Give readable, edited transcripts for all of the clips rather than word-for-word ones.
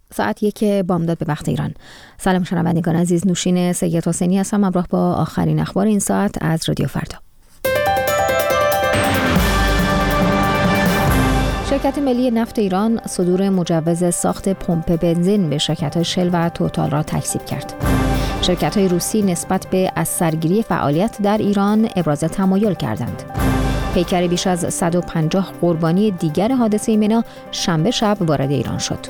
ساعت 1 بامداد به وقت ایران. سلام شنوندگان عزیز، نوشین سید حسینی هستم همراه با آخرین اخبار این ساعت از رادیو فردا. شرکت ملی نفت ایران صدور مجوز ساخت پمپ بنزین به شرکت‌های شل و توتال را تکذیب کرد. شرکت‌های روسی نسبت به از سرگیری فعالیت در ایران ابراز تمایل کردند. پیکر بیش از 150 قربانی دیگر حادثه منا شنبه شب وارد ایران شد.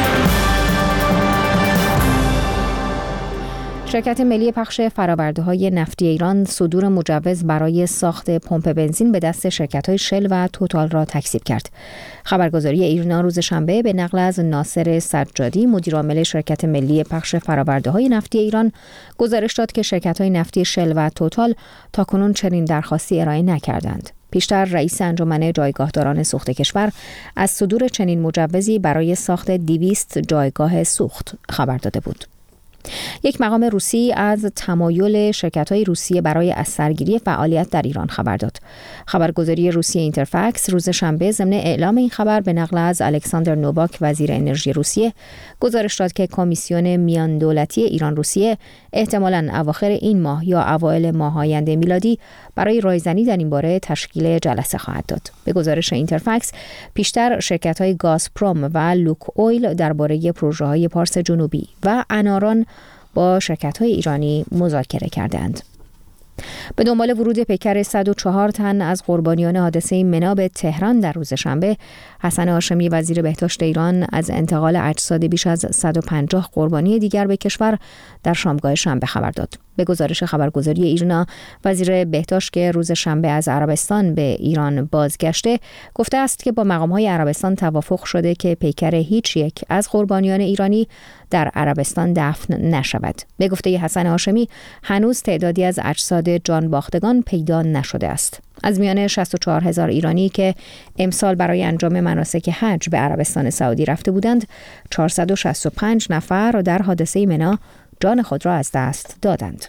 شرکت ملی پخش فرآورده‌های نفتی ایران صدور مجوز برای ساخت پمپ بنزین به دست شرکت‌های شل و توتال را تکذیب کرد. خبرگزاری ایرنا روز شنبه به نقل از ناصر سجادی، مدیرعامل شرکت ملی پخش فرآورده‌های نفتی ایران، گزارش داد که شرکت‌های نفتی شل و توتال تاکنون چنین درخواستی ارائه نکردند. پیشتر رئیس انجمن جایگاهداران سوخت کشور از صدور چنین مجوزی برای ساخت 200 جایگاه سوخت خبر داده بود. یک مقام روسی از تمایل شرکت‌های روسیه برای از سرگیری فعالیت در ایران خبر داد. خبرگزاری روسیه اینترفکس روز شنبه ضمن اعلام این خبر به نقل از الکساندر نوواک، وزیر انرژی روسیه، گزارش داد که کمیسیون میان دولتی ایران روسیه احتمالاً اواخر این ماه یا اوایل ماه آینده میلادی برای رایزنی در این باره تشکیل جلسه خواهد داد. به گزارش اینترفکس، پیشتر شرکت‌های گازپروم و لوک اویل درباره پروژه‌های پارس جنوبی و اناران با شرکت‌های ایرانی مذاکره کردند. به دنبال ورود پیکر 104 تن از قربانیان حادثه منا به تهران در روز شنبه، حسن هاشمی وزیر بهداشت ایران از انتقال اجساد بیش از 150 قربانی دیگر به کشور در شامگاه شنبه خبر داد. به گزارش خبرگزاری ایرنا، وزیر بهداشت که روز شنبه از عربستان به ایران بازگشته، گفته است که با مقام‌های عربستان توافق شده که پیکر هیچ یک از قربانیان ایرانی در عربستان دفن نشود. به گفته حسن هاشمی، هنوز تعدادی از اجساد جان باختگان پیدا نشده است. از میان 64,000 ایرانی که امسال برای انجام مناسک حج به عربستان سعودی رفته بودند، 465 نفر در حادثه منا جان خود را از دست دادند.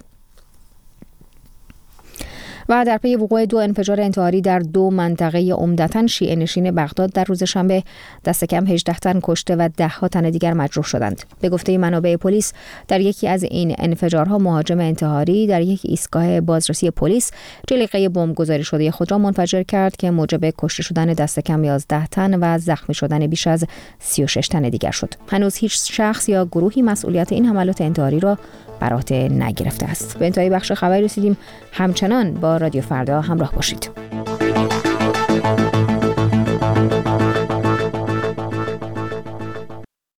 و در پی وقوع 2 انفجار انتحاری در 2 منطقه عمدتاً شیعه نشین بغداد در روز شنبه، دست کم 18 تن کشته و 10 تن دیگر مجروح شدند. به گفته منابع پلیس، در یکی از این انفجارها مهاجم انتحاری در یک ایستگاه بازرسی پلیس جلیقه بمب گذاری شده خود را منفجر کرد که موجب کشته شدن دست کم 11 تن و زخمی شدن بیش از 36 تن دیگر شد. هنوز هیچ شخص یا گروهی مسئولیت این حملات انتحاری را بر عهده نگرفته است. به انتهای بخش خبری رسیدیم. همچنان با رادیو فردا همراه باشید.